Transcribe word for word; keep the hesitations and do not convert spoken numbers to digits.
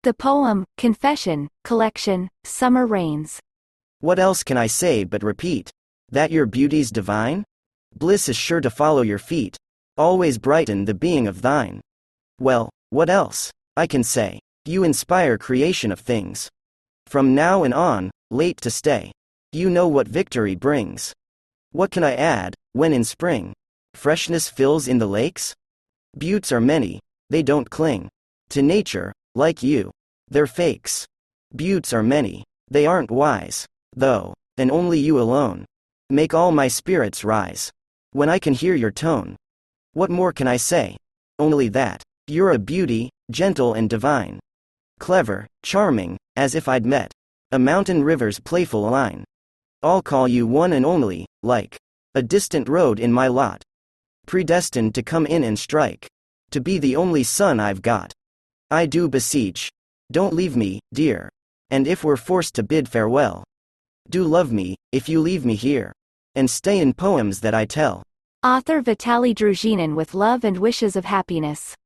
The poem, Confession, collection, Summer Rains. What else can I say but repeat that your beauty's divine? Bliss is sure to follow your feet, always brighten the being of thine. Well, what else I can say? You inspire creation of things. From now and on, late to stay. You know what victory brings. What can I add, when in spring freshness fills in the lakes? Buttes are many, they don't cling to nature, like you. They're fakes. Buttes are many, they aren't wise, though, and only you alone make all my spirits rise when I can hear your tone. What more can I say? Only that you're a beauty, gentle and divine. Clever, charming, as if I'd met a mountain river's playful line. I'll call you one and only, like a distant road in my lot, predestined to come in and strike, to be the only son I've got. I do beseech, don't leave me, dear, and if we're forced to bid farewell, do love me, if you leave me here, and stay in poems that I tell. Author Vitaly Druzhinin with love and wishes of happiness.